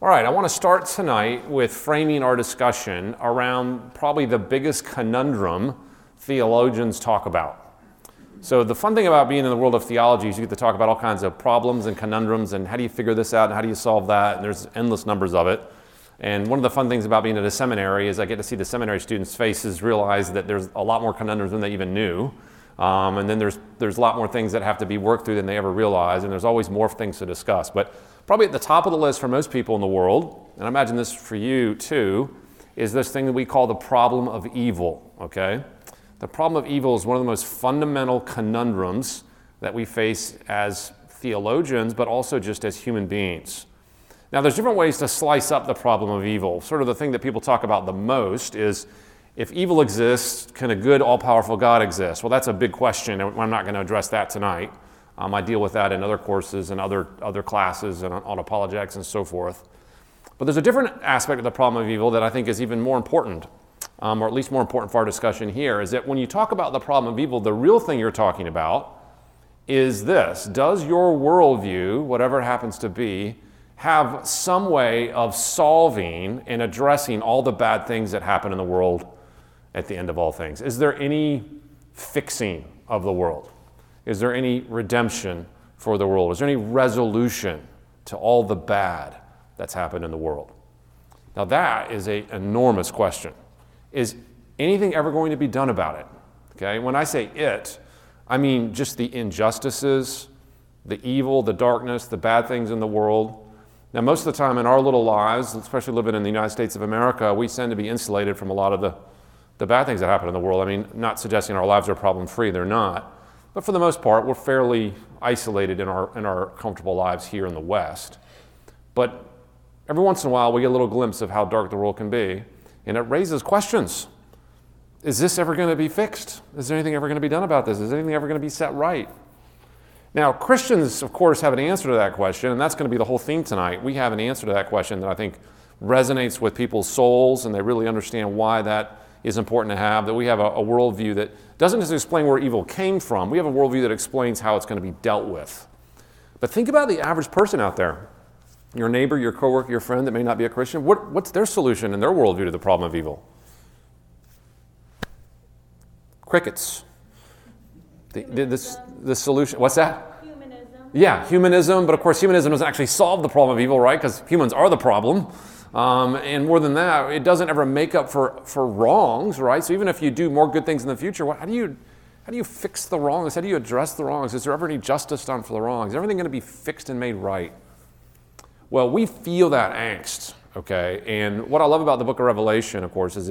All right, I want to start tonight with framing our discussion around probably the biggest conundrum theologians talk about. So the fun thing about being in the world of theology is you get to talk about all kinds of problems and conundrums and how do you figure this out and how do you solve that, and there's endless numbers of it. And one of the fun things about being at a seminary is I get to see the seminary students' faces realize that there's a lot more conundrums than they even knew. And then there's a lot more things that have to be worked through than they ever realized, and there's always more things to discuss. But probably at the top of the list for most people in the world, and I imagine this for you too, is this thing that we call the problem of evil, okay? The problem of evil is one of the most fundamental conundrums that we face as theologians, but also just as human beings. Now, there's different ways to slice up the problem of evil. Sort of the thing that people talk about the most is, if evil exists, can a good, all-powerful God exist? Well, that's a big question, and I'm not going to address that tonight. I deal with that in other courses and other classes and on apologetics and so forth. But there's a different aspect of the problem of evil that I think is even more important, or at least more important for our discussion here, is that when you talk about the problem of evil, the real thing you're talking about is this: does your worldview, whatever it happens to be, have some way of solving and addressing all the bad things that happen in the world at the end of all things? Is there any fixing of the world? Is there any redemption for the world? Is there any resolution to all the bad that's happened in the world? Now that is an enormous question. Is anything ever going to be done about it? Okay, when I say it, I mean just the injustices, the evil, the darkness, the bad things in the world. Now most of the time in our little lives, especially living in the United States of America, we tend to be insulated from a lot of the bad things that happen in the world. I mean, not suggesting our lives are problem-free, they're not. But for the most part, we're fairly isolated in our comfortable lives here in the West. But every once in a while, we get a little glimpse of how dark the world can be, and it raises questions. Is this ever going to be fixed? Is there anything ever going to be done about this? Is anything ever going to be set right? Now, Christians, of course, have an answer to that question, and that's going to be the whole theme tonight. We have an answer to that question that I think resonates with people's souls, and they really understand why that is important to have, that we have a worldview that doesn't just explain where evil came from. We have a worldview that explains how it's going to be dealt with. But think about the average person out there, your neighbor, your coworker, your friend that may not be a Christian. What's their solution and their worldview to the problem of evil? Crickets. The solution, what's that? Humanism. Yeah, humanism, but of course humanism doesn't actually solve the problem of evil, right? Because humans are the problem. And more than that, it doesn't ever make up for wrongs, right? So even if you do more good things in the future, how do you fix the wrongs? How do you address the wrongs? Is there ever any justice done for the wrongs? Is everything going to be fixed and made right? Well, we feel that angst, okay? And what I love about the book of Revelation, of course, is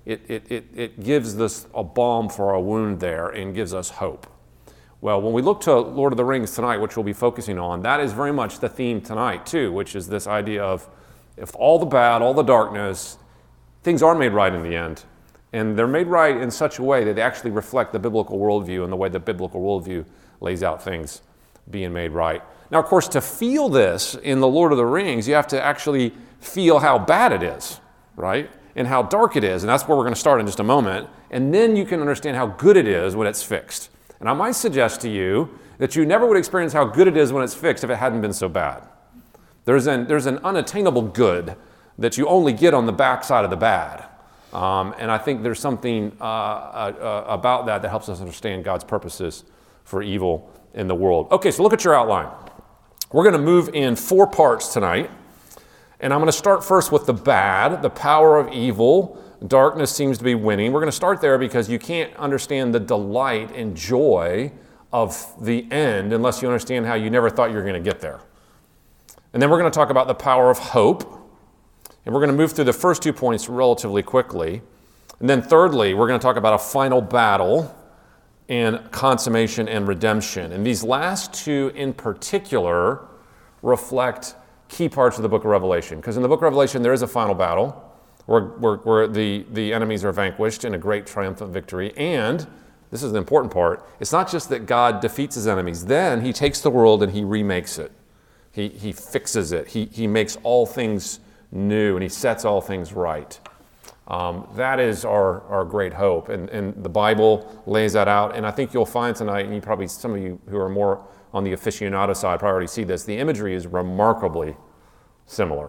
it gives us a balm for our wound there and gives us hope. Well, when we look to Lord of the Rings tonight, which we'll be focusing on, that is very much the theme tonight too, which is this idea of, if all the bad, all the darkness, things are made right in the end. And they're made right in such a way that they actually reflect the biblical worldview and the way the biblical worldview lays out things being made right. Now, of course, to feel this in the Lord of the Rings, you have to actually feel how bad it is, right? And how dark it is. And that's where we're going to start in just a moment. And then you can understand how good it is when it's fixed. And I might suggest to you that you never would experience how good it is when it's fixed if it hadn't been so bad. There's an unattainable good that you only get on the backside of the bad. And I think there's something about that helps us understand God's purposes for evil in the world. Okay, so look at your outline. We're going to move in 4 parts tonight. And I'm going to start first with the bad, the power of evil. Darkness seems to be winning. We're going to start there because you can't understand the delight and joy of the end unless you understand how you never thought you were going to get there. And then we're going to talk about the power of hope. And we're going to move through the first 2 points relatively quickly. And then thirdly, we're going to talk about a final battle and consummation and redemption. And these last 2 in particular reflect key parts of the book of Revelation. Because in the book of Revelation, there is a final battle where the enemies are vanquished in a great triumphant victory. And this is the important part. It's not just that God defeats his enemies. Then he takes the world and he remakes it. He fixes it. He makes all things new and he sets all things right. That is our great hope. And the Bible lays that out. And I think you'll find tonight, and some of you who are more on the aficionado side probably already see this, the imagery is remarkably similar.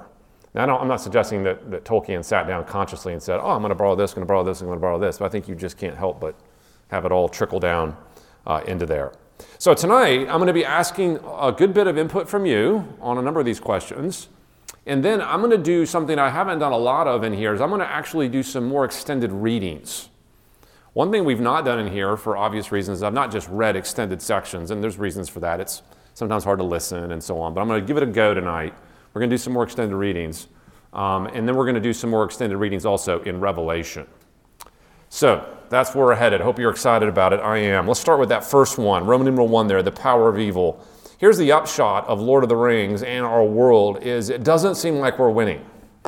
Now, I'm not suggesting that Tolkien sat down consciously and said, oh, I'm going to borrow this, going to borrow this, I'm going to borrow this. But I think you just can't help but have it all trickle down into there. So tonight, I'm going to be asking a good bit of input from you on a number of these questions. And then I'm going to do something I haven't done a lot of in here, is I'm going to actually do some more extended readings. One thing we've not done in here, for obvious reasons, I've not just read extended sections, and there's reasons for that. It's sometimes hard to listen and so on. But I'm going to give it a go tonight. We're going to do some more extended readings. And then we're going to do some more extended readings also in Revelation. So that's where we're headed. Hope you're excited about it. I am. Let's start with that first one, Roman numeral 1 there, the power of evil. Here's the upshot of Lord of the Rings and our world is it doesn't seem like we're winning.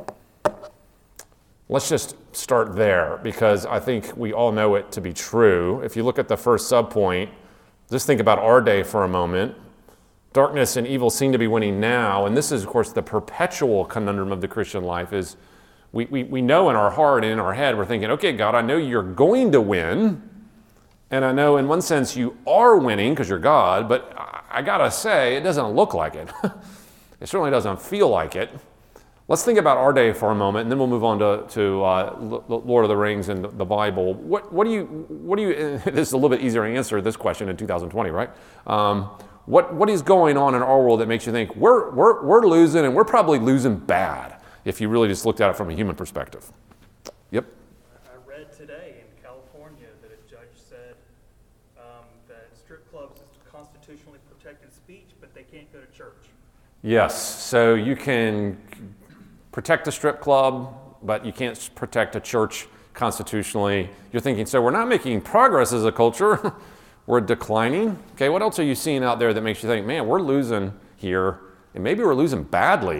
Let's just start there because I think we all know it to be true. If you look at the first subpoint, just think about our day for a moment. Darkness and evil seem to be winning now, and this is, of course, the perpetual conundrum of the Christian life is we know in our heart and in our head, we're thinking, okay, God, I know you're going to win, and I know in one sense you are winning because you're God, but I gotta say, it doesn't look like it. It certainly doesn't feel like it. Let's think about our day for a moment, and then we'll move on to Lord of the Rings and the Bible. What do you? This is a little bit easier to answer this question in 2020, right? What is going on in our world that makes you think we're losing, and we're probably losing bad if you really just looked at it from a human perspective? Yep. I read today in California that a judge said that strip clubs is constitutionally protected speech, but they can't go to church. Yes, so you can protect a strip club, but you can't protect a church constitutionally. You're thinking, so we're not making progress as a culture. We're declining. Okay, what else are you seeing out there that makes you think, man, we're losing here, and maybe we're losing badly?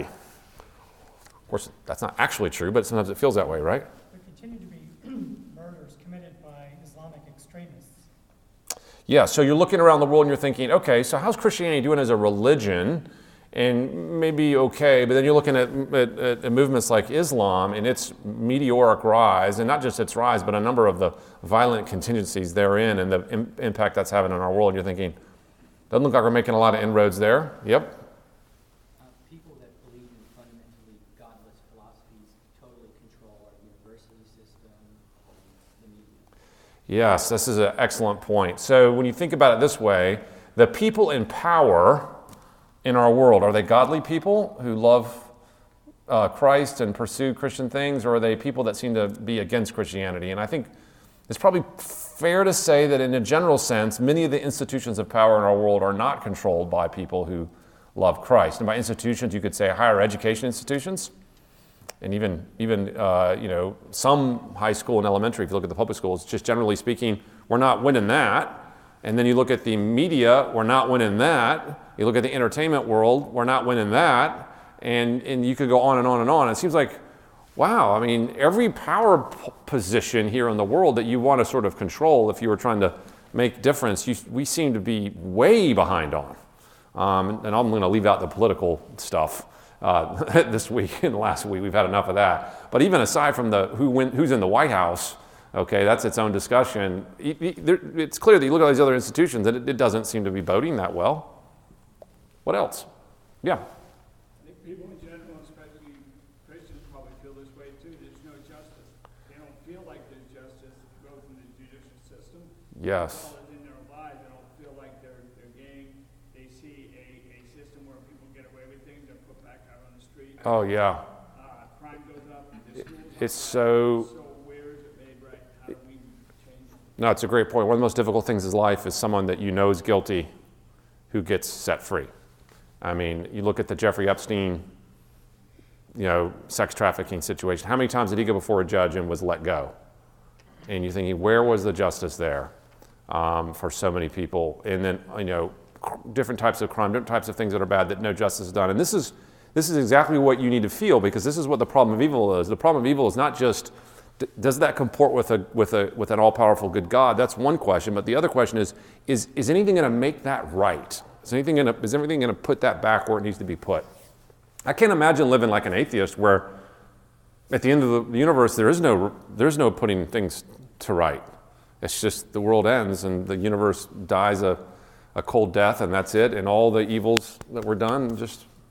Of course, that's not actually true, but sometimes it feels that way, right? There continue to be murders committed by Islamic extremists. Yeah, so you're looking around the world and you're thinking, okay, so how's Christianity doing as a religion? And maybe okay, but then you're looking at movements like Islam and its meteoric rise, and not just its rise, but a number of the violent contingencies therein and the impact that's having on our world. You're thinking, doesn't look like we're making a lot of inroads there. Yep. People that believe in fundamentally godless philosophies totally control our university system, the media. Yes, this is an excellent point. So when you think about it this way, the people in power in our world, are they godly people who love Christ and pursue Christian things, or are they people that seem to be against Christianity? And I think it's probably fair to say that in a general sense, many of the institutions of power in our world are not controlled by people who love Christ. And by institutions, you could say higher education institutions, and even some high school and elementary, if you look at the public schools, just generally speaking, we're not winning that. And then you look at the media, we're not winning that. You look at the entertainment world, we're not winning that. And you could go on and on and on. It seems like, wow, I mean, every power position here in the world that you want to sort of control, if you were trying to make difference, we seem to be way behind on. And I'm going to leave out the political stuff this week and last week. We've had enough of that. But even aside from who's in the White House, okay, that's its own discussion. It's clear that you look at all these other institutions and it doesn't seem to be voting that well. What else? Yeah. I think people in general, especially Christians, probably feel this way too. There's no justice. They don't feel like there's justice both in the judicial system. Yes. As well as in their lives. They don't feel like they're getting, they see a system where people get away with things, they're put back out on the street. Oh, yeah. Crime goes up. The schools It's so... where is it made right? How do we change it? No, it's a great point. One of the most difficult things in life is someone that you know is guilty who gets set free. I mean, you look at the Jeffrey Epstein, sex trafficking situation. How many times did he go before a judge and was let go? And you're thinking, where was the justice there for so many people? And then, different types of crime, different types of things that are bad that no justice is done. And this is exactly what you need to feel, because this is what the problem of evil is. The problem of evil is not just, does that comport with an all-powerful good God? That's one question. But the other question is anything going to make that right? Is everything going to put that back where it needs to be put? I can't imagine living like an atheist where at the end of the universe there's no putting things to right. It's just the world ends and the universe dies a cold death and that's it, and all the evils that were done just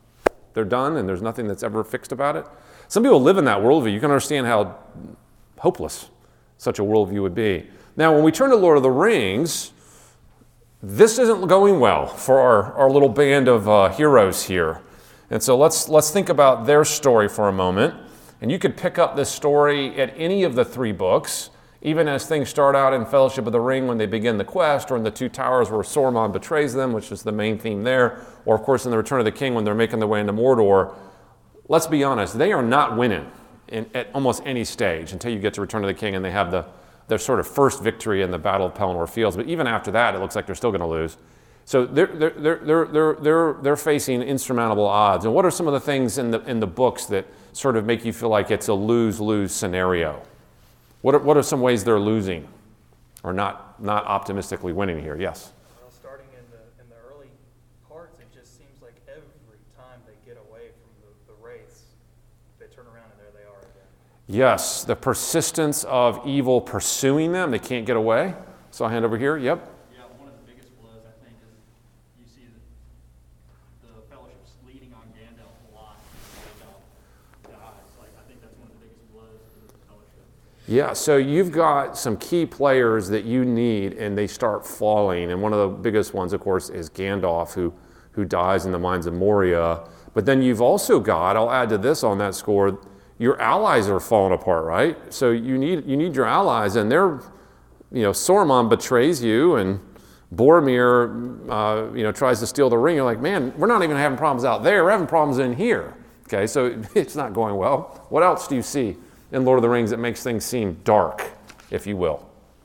They're done, and there's nothing that's ever fixed about it. Some people live in that worldview. You can understand how hopeless such a worldview would be. Now, when we turn to Lord of the Rings, this isn't going well for our little band of heroes here. And so let's think about their story for a moment. And you could pick up this story at any of the 3 books, even as things start out in Fellowship of the Ring when they begin the quest, or in the Two Towers where Sauron betrays them, which is the main theme there, or of course in the Return of the King when they're making their way into Mordor. Let's be honest, they are not winning at almost any stage until you get to Return of the King and they have their sort of first victory in the Battle of Pelennor Fields. But even after that, it looks like they're still going to lose. So they're facing insurmountable odds. And what are some of the things in the books that sort of make you feel like it's a lose-lose scenario? What are some ways they're losing or not optimistically winning here? Yes? Well, starting in the early parts, it just seems like every time they get away from the wraiths, they turn around and there they are again. Yes, the persistence of evil pursuing them. They can't get away. So I'll hand over here. Yep. Yeah, one of the biggest blows, I think, is you see the Fellowship's leading on Gandalf a lot. Gandalf dies. Like, I think that's one of the biggest blows to the Fellowship. Yeah, so you've got some key players that you need, and they start falling. And one of the biggest ones, of course, is Gandalf, who dies in the Mines of Moria. But then you've also got, I'll add to this on that score, your allies are falling apart, right? So you need your allies, and they're, Sauron betrays you, and Boromir, tries to steal the ring. You're like, man, we're not even having problems out there. We're having problems in here. Okay, so it's not going well. What else do you see in Lord of the Rings that makes things seem dark, if you will?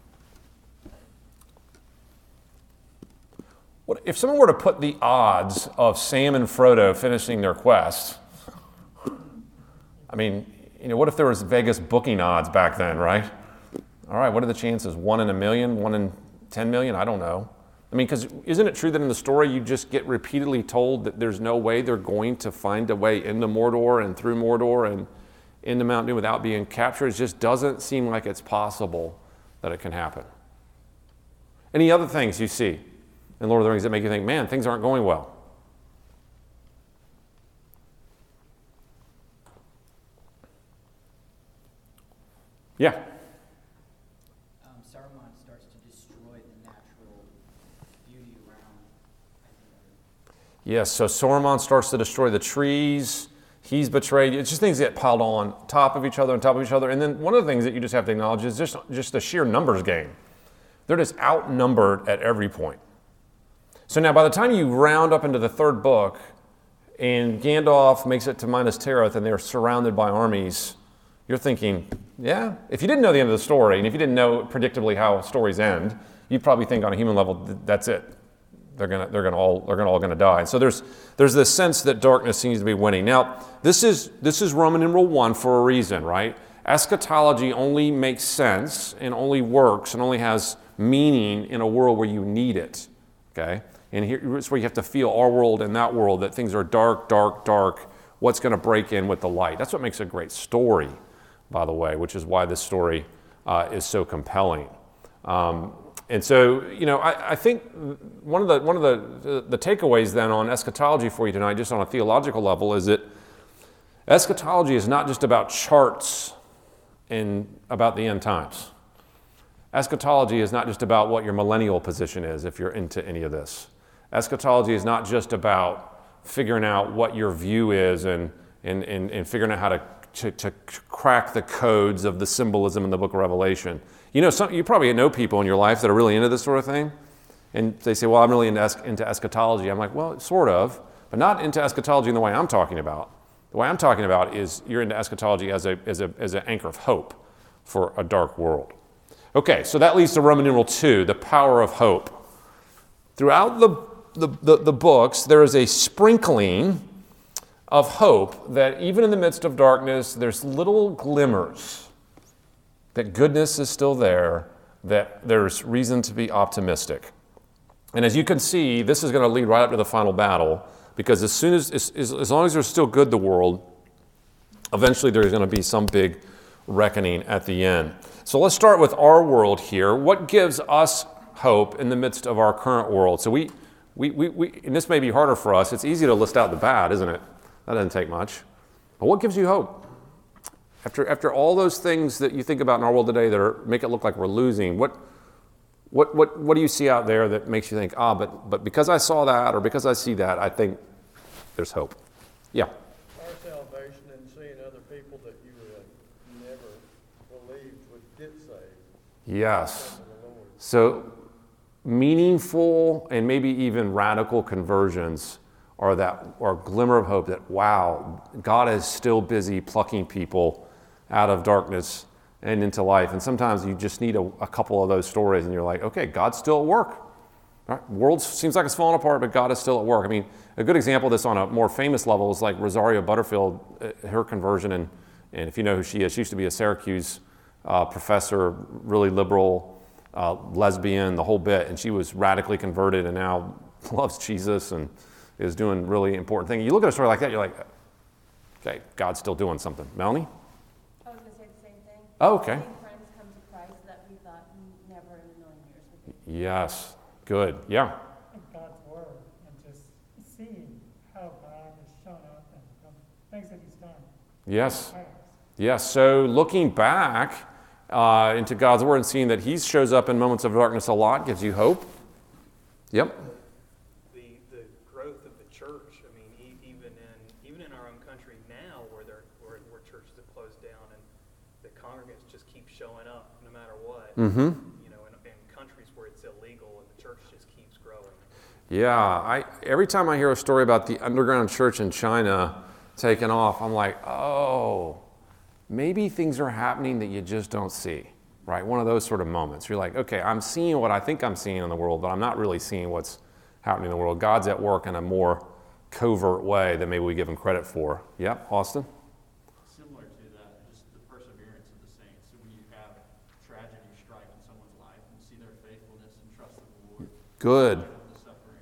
What if someone were to put the odds of Sam and Frodo finishing their quest? I mean, what if there was Vegas booking odds back then, right? All right, what are the chances? 1 in a million, 1 in 10 million? I don't know. I mean, because isn't it true that in the story you just get repeatedly told that there's no way they're going to find a way into Mordor and through Mordor and into Mount Doom without being captured? It just doesn't seem like it's possible that it can happen. Any other things you see in Lord of the Rings that make you think, man, things aren't going well? Yeah. Saruman starts to destroy the natural beauty around. Yes, so Sauron starts to destroy the trees. He's betrayed. It's just things get piled on top of each other, And then one of the things that you just have to acknowledge is just the sheer numbers game. They're just outnumbered at every point. So now by the time you round up into the 3rd book and Gandalf makes it to Minas Tirith and they're surrounded by armies, you're thinking, yeah, if you didn't know the end of the story, and if you didn't know predictably how stories end, you'd probably think on a human level, that's it. They're all gonna die. And so there's this sense that darkness seems to be winning. Now, this is Roman numeral 1 for a reason, right? Eschatology only makes sense and only works and only has meaning in a world where you need it. Okay? And here's where you have to feel our world and that world, that things are dark, dark, dark. What's going to break in with the light? That's what makes a great story, by the way, which is why this story is so compelling. And so, I think one of the takeaways then on eschatology for you tonight, just on a theological level, is that eschatology is not just about charts and about the end times. Eschatology is not just about what your millennial position is, if you're into any of this. Eschatology is not just about figuring out what your view is and figuring out how to crack the codes of the symbolism in the book of Revelation. You probably know people in your life that are really into this sort of thing, and they say, well, I'm really into eschatology. I'm like, well, sort of, but not into eschatology in the way I'm talking about. The way I'm talking about is you're into eschatology as an anchor of hope for a dark world. Okay, so that leads to Roman numeral 2, the power of hope. Throughout the books, there is a sprinkling of hope that even in the midst of darkness, there's little glimmers that goodness is still there, that there's reason to be optimistic. And as you can see, this is going to lead right up to the final battle, because as long as there's still good in the world, eventually there's going to be some big reckoning at the end. So let's start with our world here. What gives us hope in the midst of our current world? So we and this may be harder for us. It's easy to list out the bad, isn't it? That doesn't take much. But what gives you hope? After all those things that you think about in our world today that make it look like we're losing, what do you see out there that makes you think, but because I saw that or because I see that, I think there's hope? Yeah. Our salvation and seeing other people that you would have never believed would get saved. Yes. So meaningful and maybe even radical conversions are a glimmer of hope that, wow, God is still busy plucking people out of darkness and into life. And sometimes you just need a couple of those stories and you're like, okay, God's still at work. Right? World seems like it's falling apart, but God is still at work. I mean, a good example of this on a more famous level is like Rosario Butterfield, her conversion. And if you know who she is, she used to be a Syracuse professor, really liberal, lesbian, the whole bit. And she was radically converted and now loves Jesus and is doing really important things. You look at a story like that, you're like, okay, God's still doing something. Melanie? I was going to say the same thing. Oh, okay. Seeing friends come to Christ that we thought never in a million years would be. Yes, good, yeah. In God's word and just seeing how God has shown up and things that he's done. Yes, in the past. yes. So looking back into God's word and seeing that he shows up in moments of darkness a lot gives you hope. Yep. The growth of the church. I mean, even in our own country now, where churches have closed down and the congregants just keep showing up no matter what. Mm-hmm. You know, in countries where it's illegal and the church just keeps growing. Yeah, every time I hear a story about the underground church in China taking off, I'm like, oh, maybe things are happening that you just don't see, right? One of those sort of moments. You're like, okay, I'm seeing what I think I'm seeing in the world, but I'm not really seeing what's happening in the world. God's at work in a more covert way than maybe we give him credit for. Yep, Austin? Similar to that, just the perseverance of the saints. So when you have tragedy strike in someone's life and see their faithfulness and trust in the Lord. Good. The suffering.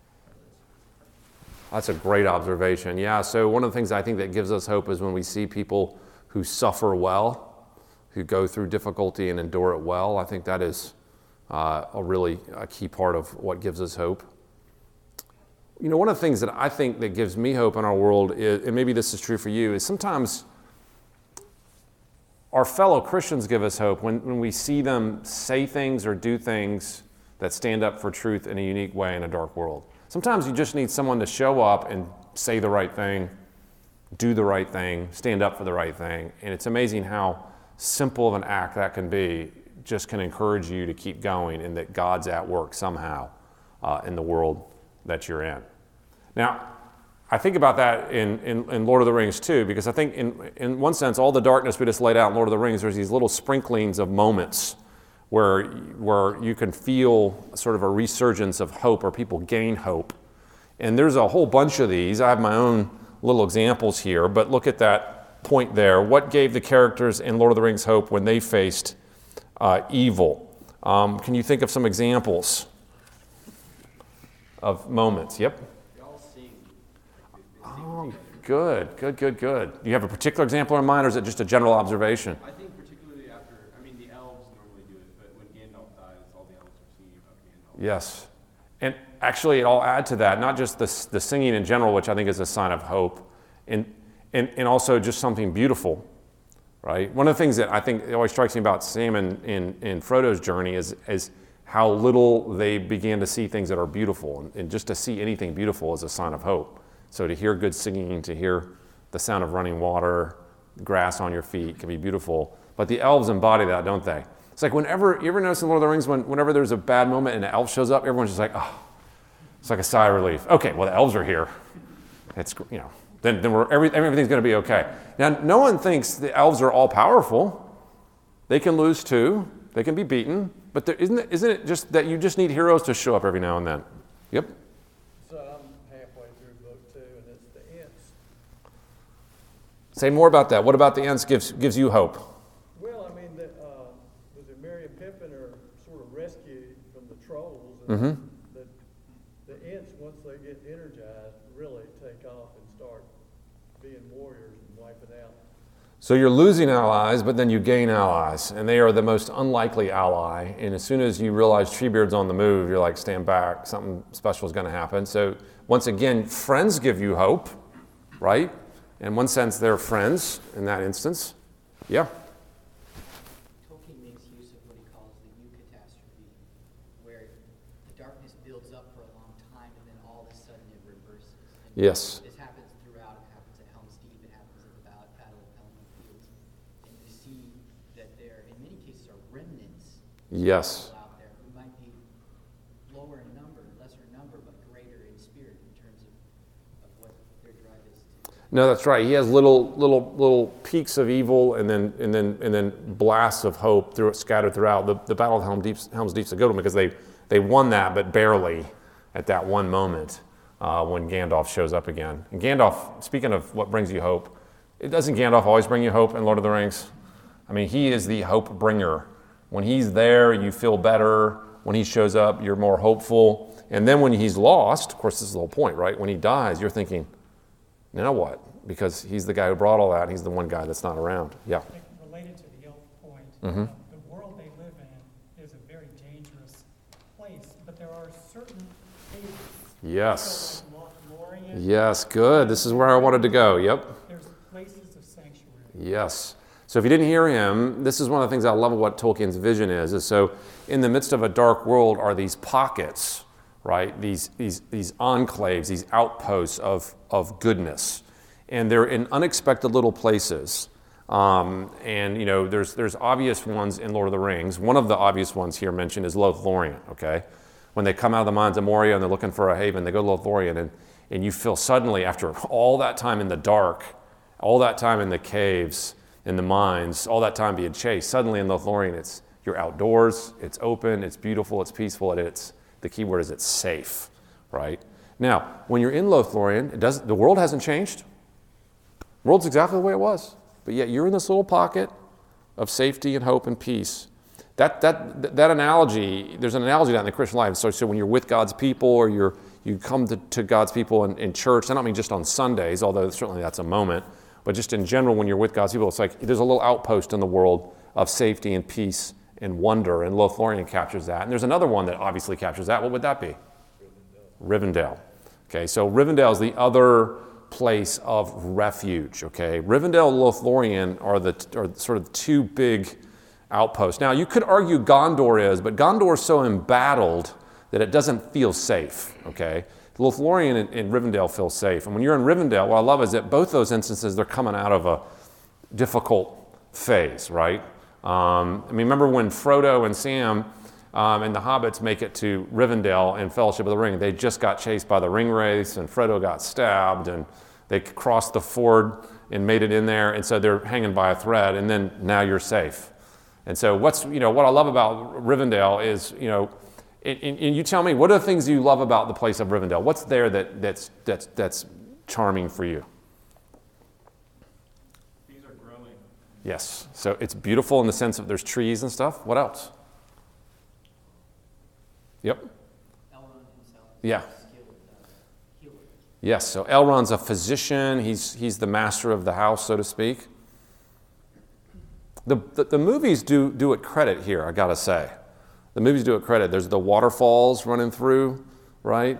That's a great observation. Yeah, so one of the things I think that gives us hope is when we see people who suffer well, who go through difficulty and endure it well. I think that is a key part of what gives us hope. You know, one of the things that I think that gives me hope in our world is, and maybe this is true for you, is sometimes our fellow Christians give us hope when we see them say things or do things that stand up for truth in a unique way in a dark world. Sometimes you just need someone to show up and say the right thing, do the right thing, stand up for the right thing. And it's amazing how simple of an act that can be, just can encourage you to keep going and that God's at work somehow in the world that you're in. Now, I think about that in Lord of the Rings too, because I think in one sense, all the darkness we just laid out in Lord of the Rings, there's these little sprinklings of moments where you can feel sort of a resurgence of hope or people gain hope. And there's a whole bunch of these. I have my own little examples here, but look at that point there. What gave the characters in Lord of the Rings hope when they faced evil? Can you think of some examples of moments? Yep. They all sing. Oh, good. Do you have a particular example in mind, or is it just a general observation? I think particularly the elves normally do it, but when Gandalf dies, all the elves are singing about Gandalf. Yes. And actually, I'll add to that, not just the singing in general, which I think is a sign of hope, and also just something beautiful, right? One of the things that I think always strikes me about Sam in Frodo's journey is how little they began to see things that are beautiful. And just to see anything beautiful is a sign of hope. So to hear good singing, to hear the sound of running water, grass on your feet can be beautiful. But the elves embody that, don't they? It's like you ever notice in Lord of the Rings, whenever there's a bad moment and an elf shows up, everyone's just like, oh, it's like a sigh of relief. Okay, well, the elves are here. It's, then everything's going to be okay. Now, no one thinks the elves are all powerful. They can lose too. They can be beaten. But isn't it just that you just need heroes to show up every now and then? Yep. So I'm halfway through book 2, and it's the Ents. Say more about that. What about the Ents gives you hope? Well, I mean, was it Merry and Pippin are sort of rescued from the trolls, Mm-hmm. and the Ents, once they get energized, really take off and start being warriors and wiping out. So you're losing allies, but then you gain allies, and they are the most unlikely ally. And as soon as you realize Treebeard's on the move, you're like, stand back, something special is going to happen. So once again, friends give you hope, right? In one sense, they're friends in that instance. Yeah. Tolkien makes use of what he calls the eucatastrophe, where the darkness builds up for a long time and then all of a sudden it reverses. And Yes. this happens throughout. It happens at Helm's Deep. It happens at the Battle of Pelennor Fields. And you see that there, in many cases, are remnants Yes. out there who might be lower in number, lesser in number, but greater in spirit in terms of what their drive is to. No, that's right. He has little peaks of evil and then blasts of hope scattered throughout. The Battle of Helm's Deep's a good one because they won that, but barely at that one moment when Gandalf shows up again. And Gandalf, speaking of what brings you hope, doesn't Gandalf always bring you hope in Lord of the Rings? I mean, he is the hope bringer. When he's there, you feel better. When he shows up, you're more hopeful. And then when he's lost, of course, this is the whole point, right? When he dies, you're thinking, now what? Because he's the guy who brought all that. He's the one guy that's not around. Yeah. Like, related to the elf point, Mhm. the world they live in is a very dangerous place, but there are certain caves. Yes. So like Lothlorien, Yes, good. This is where I wanted to go. Yep. there's places of sanctuary. Yes. So if you didn't hear him, this is one of the things I love of what Tolkien's vision is so in the midst of a dark world are these pockets, right? These enclaves, these outposts of goodness. And they're in unexpected little places. And, you know, there's obvious ones in Lord of the Rings. One of the obvious ones here mentioned is Lothlorien, okay? When they come out of the mines of Moria and they're looking for a haven, they go to Lothlorien, and you feel suddenly, after all that time in the dark, all that time in the caves, in the mines, all that time being chased, suddenly in Lothlorien, you're outdoors, it's open, it's beautiful, it's peaceful, and the key word is it's safe, right? Now, when you're in Lothlorien, the world hasn't changed. The world's exactly the way it was, but yet you're in this little pocket of safety and hope and peace. That analogy, there's an analogy to that in the Christian life. So when you're with God's people or you come to God's people in church, I don't mean just on Sundays, although certainly that's a moment, but just in general when you're with God's people, it's like there's a little outpost in the world of safety and peace and wonder, and Lothlorien captures that. And there's another one that obviously captures that. What would that be? Rivendell. Okay, so Rivendell is the other place of refuge, okay? Rivendell and Lothlorien are sort of two big outposts. Now, you could argue Gondor is, but Gondor is so embattled that it doesn't feel safe, okay? Lothlorien and Rivendell feel safe. And when you're in Rivendell, what I love is that both those instances, they're coming out of a difficult phase, right? I mean, remember when Frodo and Sam and the hobbits make it to Rivendell in Fellowship of the Ring, they just got chased by the ringwraiths, and Frodo got stabbed, and they crossed the ford and made it in there, and so they're hanging by a thread, and then now you're safe. And so what I love about Rivendell is, and you tell me, what are the things you love about the place of Rivendell? What's there that's charming for you? Things are growing. Yes. So it's beautiful in the sense of there's trees and stuff. What else? Yep. Elrond himself is Yeah. a skilled healer. Yes. So Elrond's a physician. He's the master of the house, so to speak. The movies do it credit here, I gotta say. The movies do it credit. There's the waterfalls running through, right?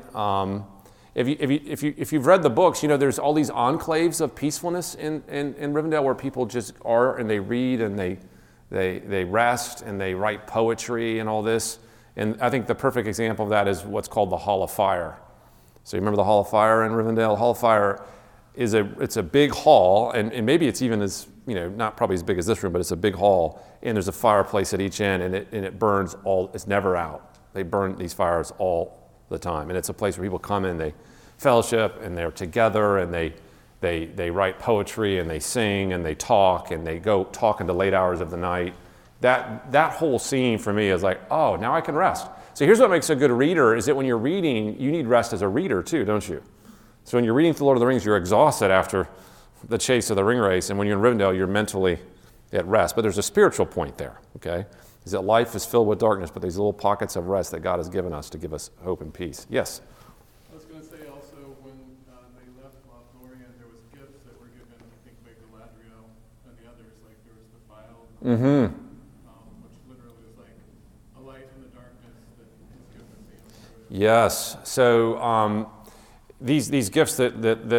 If you've read the books, there's all these enclaves of peacefulness in Rivendell where people just are and they read and they rest and they write poetry and all this. And I think the perfect example of that is what's called the Hall of Fire. So you remember the Hall of Fire in Rivendell? The Hall of Fire it's a big hall, and maybe it's even as, not probably as big as this room, but it's a big hall, and there's a fireplace at each end, and it burns it's never out. They burn these fires all the time, and it's a place where people come in, they fellowship, and they're together, and they write poetry, and they sing, and they talk, and they go talk into late hours of the night. That whole scene for me is like, oh, now I can rest. So here's what makes a good reader, is that when you're reading, you need rest as a reader too, don't you? So when you're reading The Lord of the Rings, you're exhausted after the chase of the ringwraiths, and when you're in Rivendell, you're mentally at rest. But there's a spiritual point there, okay? Is that life is filled with darkness, but these little pockets of rest that God has given us to give us hope and peace. Yes? I was going to say also, when they left Lothlorien, there was gifts that were given, I think, by Galadriel and the others. Like there was the phial, which literally was like a light in the darkness that was given to Sam. Yes. So these gifts that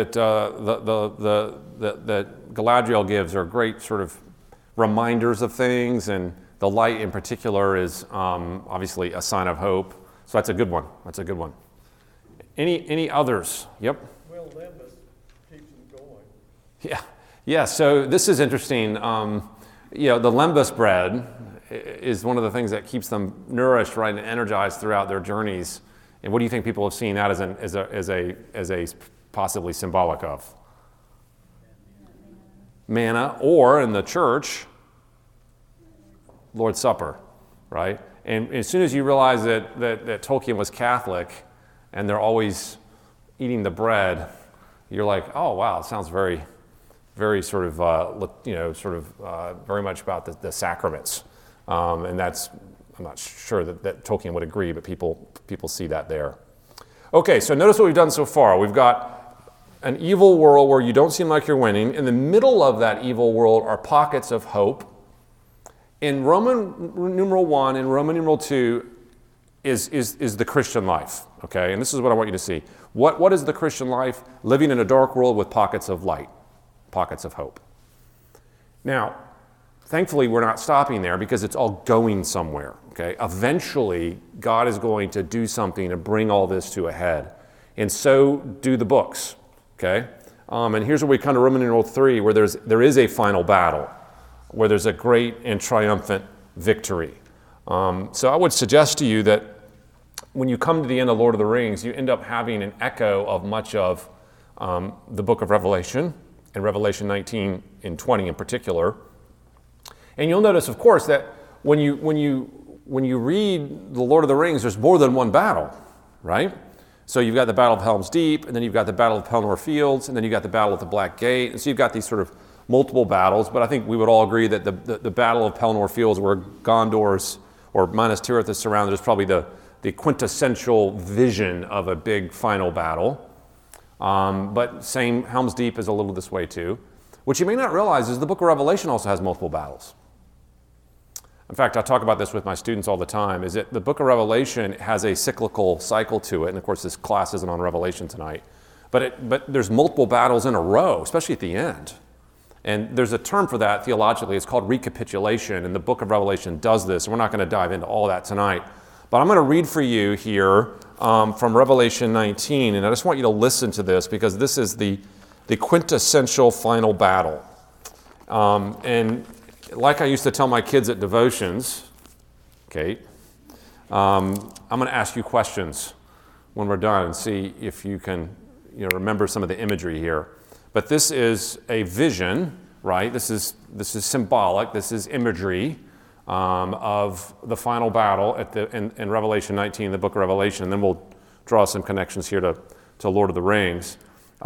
Galadriel gives are great sort of reminders of things, and the light in particular is obviously a sign of hope. So that's a good one. That's a good one. Any others? Yep. Well, Limbus keeps them going. Yeah. So this is interesting. The lembas bread is one of the things that keeps them nourished, right, and energized throughout their journeys. And what do you think people have seen that as a possibly symbolic of? Manna, or in the church, Lord's Supper, right? And as soon as you realize that Tolkien was Catholic, and they're always eating the bread, you're like, oh wow, it sounds very, very sort of very much about the sacraments, and that's, I'm not sure that Tolkien would agree, but people see that there. Okay, so notice what we've done so far. We've got an evil world where you don't seem like you're winning. In the middle of that evil world are pockets of hope. In Roman numeral 1 and Roman numeral 2 is the Christian life, okay? And this is what I want you to see. What is the Christian life? Living in a dark world with pockets of light, pockets of hope. Now, thankfully, we're not stopping there because it's all going somewhere, okay? Eventually, God is going to do something to bring all this to a head. And so do the books, okay? And here's where we come to Roman numeral 3, where there is a final battle, where there's a great and triumphant victory. So I would suggest to you that when you come to the end of Lord of the Rings, you end up having an echo of much of the book of Revelation, and Revelation 19 and 20 in particular. And you'll notice, of course, that when you read the Lord of the Rings, there's more than one battle, right? So you've got the Battle of Helm's Deep, and then you've got the Battle of Pelennor Fields, and then you've got the Battle of the Black Gate. And so you've got these sort of multiple battles, but I think we would all agree that the Battle of Pelennor Fields, where Gondor's, or Minas Tirith is surrounded, is probably the quintessential vision of a big final battle. But same, Helm's Deep is a little this way too. What you may not realize is the book of Revelation also has multiple battles. In fact, I talk about this with my students all the time, is that the book of Revelation has a cyclical cycle to it, and of course this class isn't on Revelation tonight, but there's multiple battles in a row, especially at the end. And there's a term for that theologically, it's called recapitulation, and the book of Revelation does this, and we're not going to dive into all that tonight. But I'm going to read for you here from Revelation 19, and I just want you to listen to this because this is the quintessential final battle. And like I used to tell my kids at devotions, Kate, I'm going to ask you questions when we're done and see if you can remember some of the imagery here. But this is a vision, right? This is symbolic. This is imagery of the final battle in Revelation 19, the book of Revelation. And then we'll draw some connections here to Lord of the Rings.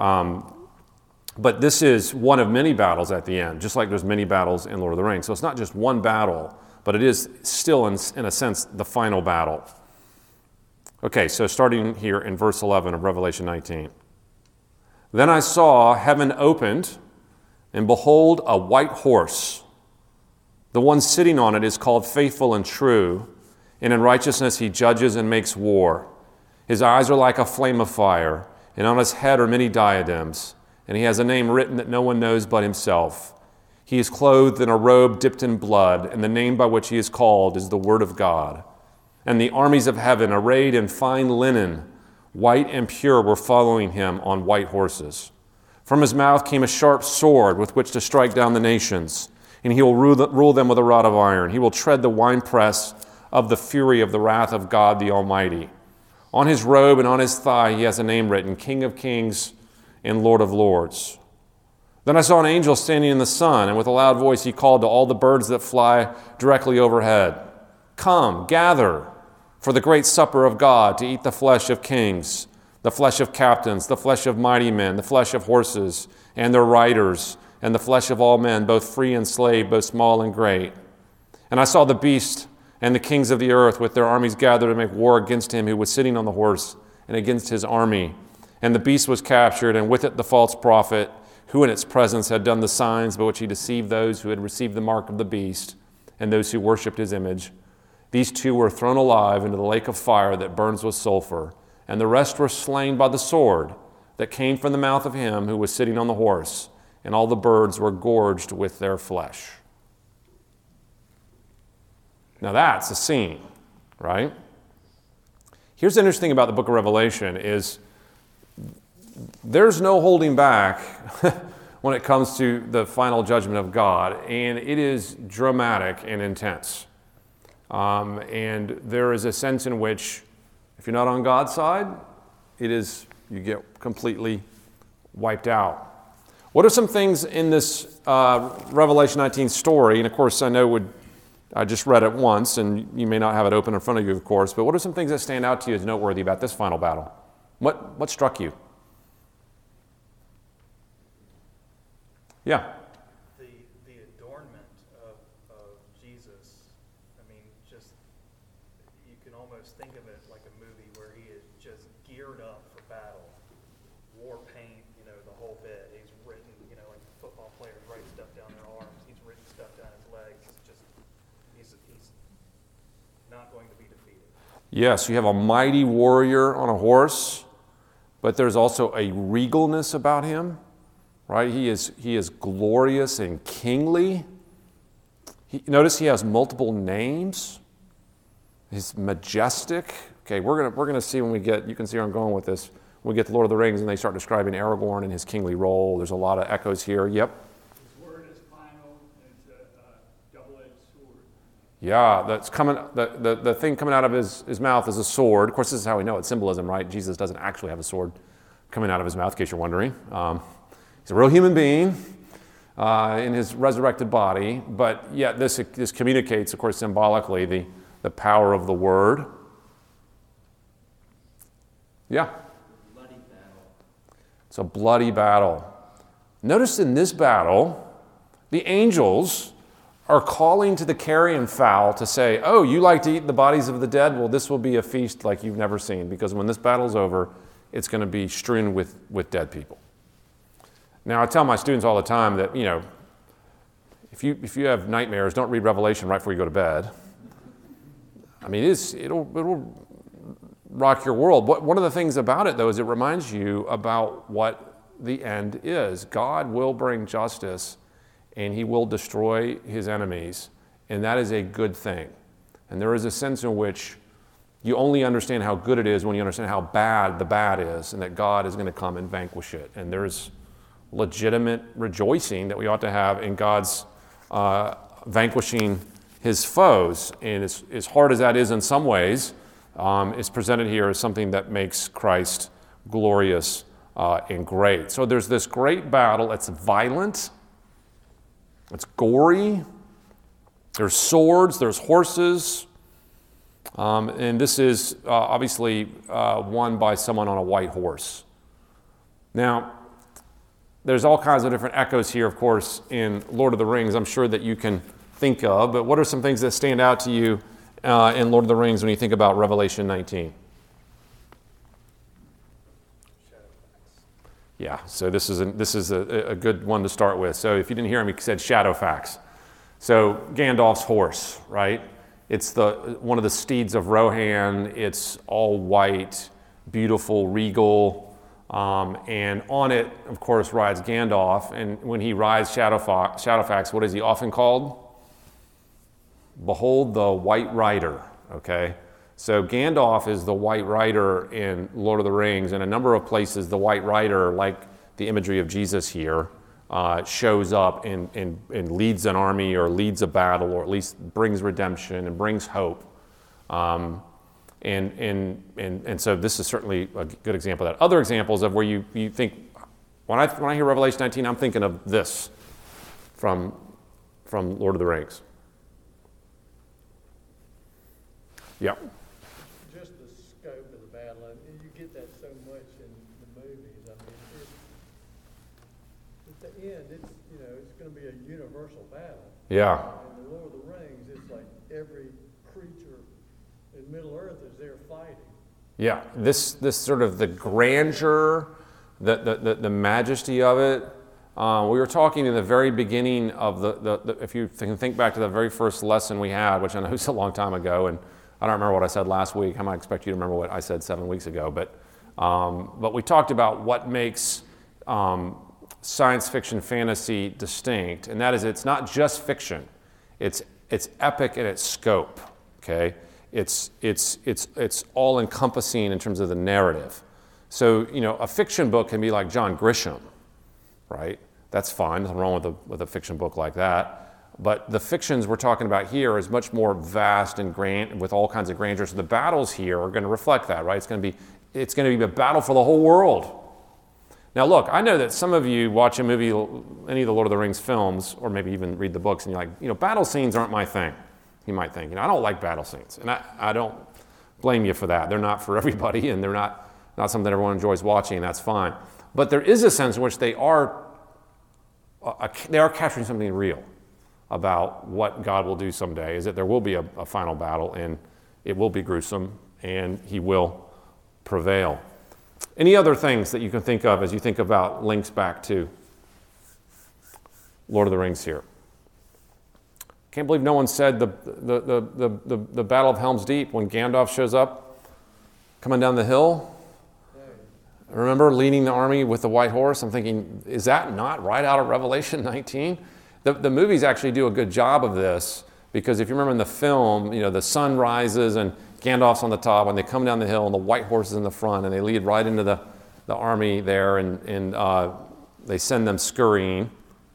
But this is one of many battles at the end, just like there's many battles in Lord of the Rings. So it's not just one battle, but it is still, in a sense, the final battle. Okay, so starting here in verse 11 of Revelation 19. Then I saw heaven opened, and behold, a white horse. The one sitting on it is called Faithful and True, and in righteousness he judges and makes war. His eyes are like a flame of fire, and on his head are many diadems. And he has a name written that no one knows but himself. He is clothed in a robe dipped in blood, and the name by which he is called is the Word of God. And the armies of heaven, arrayed in fine linen, white and pure, were following him on white horses. From his mouth came a sharp sword with which to strike down the nations, and he will rule them with a rod of iron. He will tread the winepress of the fury of the wrath of God the Almighty. On his robe and on his thigh he has a name written, King of Kings and Lord of Lords. Then I saw an angel standing in the sun, and with a loud voice he called to all the birds that fly directly overhead, Come, gather for the great supper of God, to eat the flesh of kings, the flesh of captains, the flesh of mighty men, the flesh of horses and their riders, and the flesh of all men, both free and slave, both small and great. And I saw the beast and the kings of the earth with their armies gathered to make war against him who was sitting on the horse and against his army. And the beast was captured, and with it the false prophet, who in its presence had done the signs by which he deceived those who had received the mark of the beast and those who worshipped his image. These two were thrown alive into the lake of fire that burns with sulfur, and the rest were slain by the sword, that came from the mouth of him who was sitting on the horse, and all the birds were gorged with their flesh. Now that's a scene, right? Here's the interesting thing about the book of Revelation is there's no holding back when it comes to the final judgment of God, and it is dramatic and intense. And there is a sense in which, if you're not on God's side, you get completely wiped out. What are some things in this Revelation 19 story? And of course, I just read it once, and you may not have it open in front of you, of course, but what are some things that stand out to you as noteworthy about this final battle? What struck you? Yeah. The adornment of Jesus, I mean, just, you can almost think of it like a movie where he is just geared up for battle. War paint, the whole bit. He's written, like football players write stuff down their arms. He's written stuff down his legs. He's not going to be defeated. Yes, you have a mighty warrior on a horse, but there's also a regalness about him, right? He is glorious and kingly. Notice he has multiple names. He's majestic. Okay, we're gonna see when we get. You can see where I'm going with this. When we get to Lord of the Rings and they start describing Aragorn and his kingly role, there's a lot of echoes here. Yep. His word is final, and it's a double-edged sword. Yeah, that's coming. The thing coming out of his mouth is a sword. Of course, this is how we know it's symbolism, right? Jesus doesn't actually have a sword coming out of his mouth, in case you're wondering. He's a real human being in his resurrected body, but yet this communicates, of course, symbolically the power of the word. Yeah. Bloody battle. It's a bloody battle. Notice in this battle, the angels are calling to the carrion fowl to say, oh, you like to eat the bodies of the dead? Well, this will be a feast like you've never seen, because when this battle's over, it's going to be strewn with dead people. Now, I tell my students all the time that, if you have nightmares, don't read Revelation right before you go to bed. I mean, it'll rock your world. One of the things about it, though, is it reminds you about what the end is. God will bring justice, and he will destroy his enemies, and that is a good thing. And there is a sense in which you only understand how good it is when you understand how bad the bad is, and that God is going to come and vanquish it. And there's legitimate rejoicing that we ought to have in God's vanquishing his foes. And as hard as that is in some ways, is presented here as something that makes Christ glorious and great. So there's this great battle. It's violent. It's gory. There's swords. There's horses. And this is obviously won by someone on a white horse. Now, there's all kinds of different echoes here, of course, in Lord of the Rings, I'm sure that you can think of. But what are some things that stand out to you in Lord of the Rings when you think about Revelation 19? Yeah, so this is a good one to start with. So if you didn't hear him, he said Shadowfax. So Gandalf's horse, right? It's one of the steeds of Rohan. It's all white, beautiful, regal. And on it, of course, rides Gandalf. And when he rides Shadowfax, what is he often called? Behold the White Rider, okay? So Gandalf is the White Rider in Lord of the Rings. In a number of places, the White Rider, like the imagery of Jesus here, shows up and leads an army or leads a battle, or at least brings redemption and brings hope. And so this is certainly a good example of that. Other examples of where you think, when I hear Revelation 19, I'm thinking of this from Lord of the Rings. Yeah. Just the scope of the battle, and you get that so much in the movies. I mean, at the end, it's going to be a universal battle. Yeah. In the Lord of the Rings, it's like every creature in Middle Earth is there fighting. Yeah, this sort of the grandeur, the majesty of it. We were talking in the very beginning of the if you can think back to the very first lesson we had, which I know is a long time ago, and I don't remember what I said last week. I might expect you to remember what I said 7 weeks ago, but But we talked about what makes science fiction fantasy distinct, and that is it's not just fiction. It's epic in its scope, okay? It's all encompassing in terms of the narrative. So, a fiction book can be like John Grisham, right? That's fine, nothing wrong with a fiction book like that. But the fictions we're talking about here is much more vast and grand, with all kinds of grandeur. So the battles here are going to reflect that, right? It's going to be a battle for the whole world. Now look, I know that some of you watch a movie, any of the Lord of the Rings films, or maybe even read the books, and you're like, battle scenes aren't my thing. You might think, I don't like battle scenes. And I don't blame you for that. They're not for everybody, and they're not something that everyone enjoys watching, and that's fine. But there is a sense in which they are capturing something real about what God will do someday, is that there will be a final battle, and it will be gruesome, and he will prevail. Any other things that you can think of as you think about links back to Lord of the Rings here? Can't believe no one said the Battle of Helm's Deep when Gandalf shows up coming down the hill. Remember leading the army with the white horse? I'm thinking, is that not right out of Revelation 19? The movies actually do a good job of this, because if you remember in the film, the sun rises and Gandalf's on the top, and they come down the hill and the white horse is in the front, and they lead right into the army there, and they send them scurrying.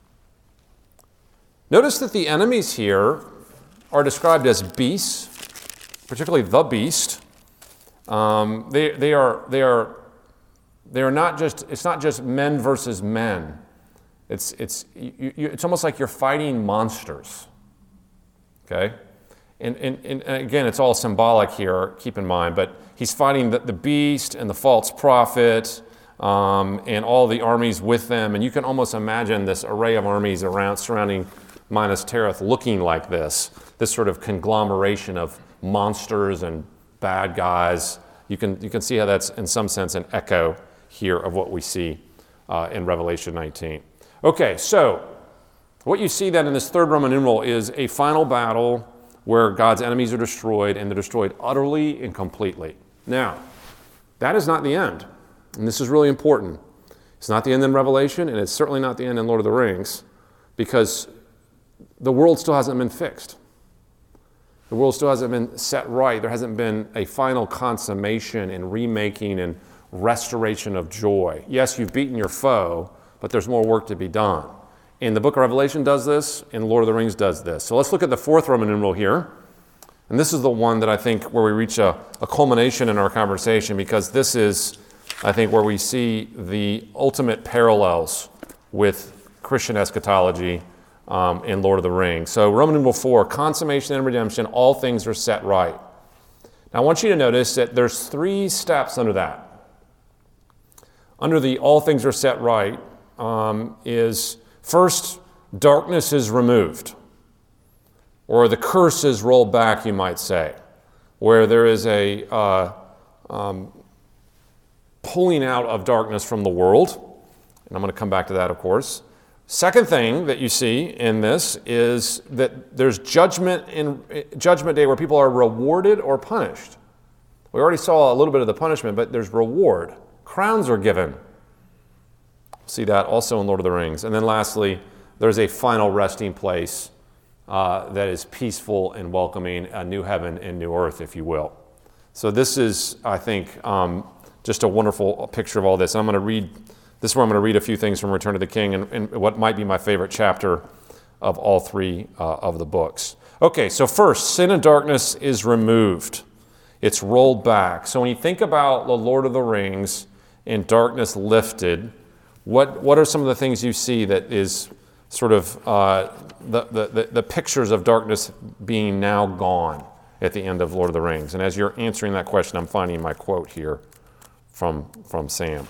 Notice that the enemies here are described as beasts, particularly the beast. They are not just. It's not just men versus men. It's almost like you're fighting monsters. Okay, and again, it's all symbolic here. Keep in mind, but he's fighting the beast and the false prophet, and all the armies with them. And you can almost imagine this array of armies surrounding Minas Tirith looking like this sort of conglomeration of monsters and bad guys. You can see how that's in some sense an echo here of what we see in Revelation 19. Okay, so what you see then in this third Roman numeral is a final battle where God's enemies are destroyed, and they're destroyed utterly and completely. Now, that is not the end, and this is really important. It's not the end in Revelation, and it's certainly not the end in Lord of the Rings, because the world still hasn't been fixed. The world still hasn't been set right. There hasn't been a final consummation and remaking and restoration of joy. Yes, you've beaten your foe, but there's more work to be done. And the book of Revelation does this, and Lord of the Rings does this. So let's look at the fourth Roman numeral here. And this is the one that I think where we reach a culmination in our conversation, because this is, I think, where we see the ultimate parallels with Christian eschatology in Lord of the Rings. So Roman numeral 4, consummation and redemption, all things are set right. Now I want you to notice that there's 3 steps under that. Under the all things are set right is first, darkness is removed, or the curse is rolled back, you might say, where there is a pulling out of darkness from the world. And I'm going to come back to that, of course. Second thing that you see in this is that there's judgment day where people are rewarded or punished. We already saw a little bit of the punishment, but there's reward. Crowns are given. See that also in Lord of the Rings. And then lastly, there's a final resting place that is peaceful and welcoming, a new heaven and new earth, if you will. So this is, I think, just a wonderful picture of all this. I'm going to read. This is where I'm going to read a few things from Return of the King and what might be my favorite chapter of all 3 of the books. Okay, so first, sin and darkness is removed. It's rolled back. So when you think about the Lord of the Rings and darkness lifted, what are some of the things you see that is sort of the pictures of darkness being now gone at the end of Lord of the Rings? And as you're answering that question, I'm finding my quote here from Sam.